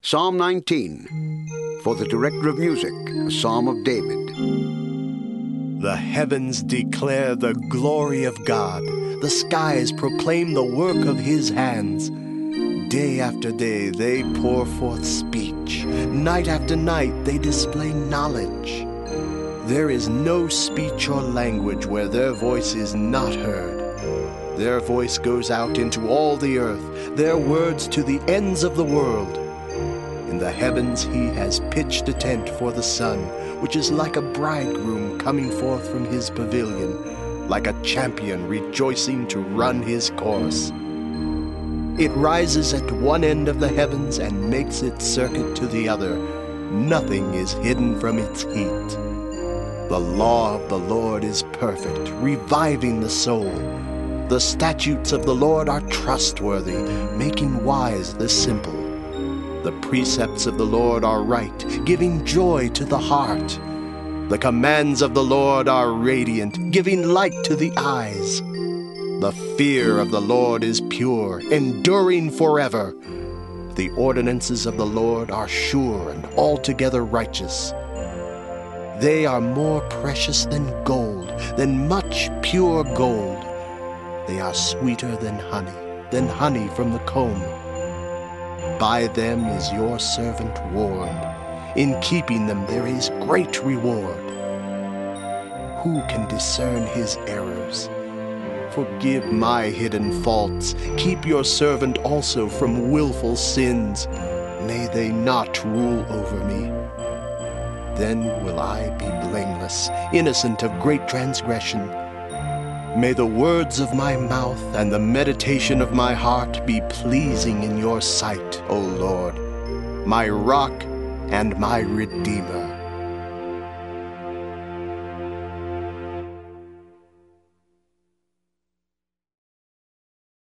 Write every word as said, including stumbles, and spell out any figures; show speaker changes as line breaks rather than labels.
Psalm nineteen. For the director of music, a psalm of David.
The heavens declare the glory of God. The skies proclaim the work of his hands. Day after day they pour forth speech. Night after night they display knowledge. There is no speech or language where their voice is not heard. Their voice goes out into all the earth, their words to the ends of the world. In the heavens he has pitched a tent for the sun, which is like a bridegroom coming forth from his pavilion, like a champion rejoicing to run his course. It rises at one end of the heavens and makes its circuit to the other. Nothing is hidden from its heat. The law of the Lord is perfect, reviving the soul. The statutes of the Lord are trustworthy, making wise the simple. The precepts of the Lord are right, giving joy to the heart. The commands of the Lord are radiant, giving light to the eyes. The fear of the Lord is pure, enduring forever. The ordinances of the Lord are sure and altogether righteous. They are more precious than gold, than much pure gold. They are sweeter than honey, than honey from the comb. By them is your servant warned. In keeping them there is great reward. Who can discern his errors? Forgive my hidden faults. Keep your servant also from willful sins. May they not rule over me. Then will I be blameless, innocent of great transgression. May the words of my mouth and the meditation of my heart be pleasing in your sight, O Lord, my rock and my redeemer.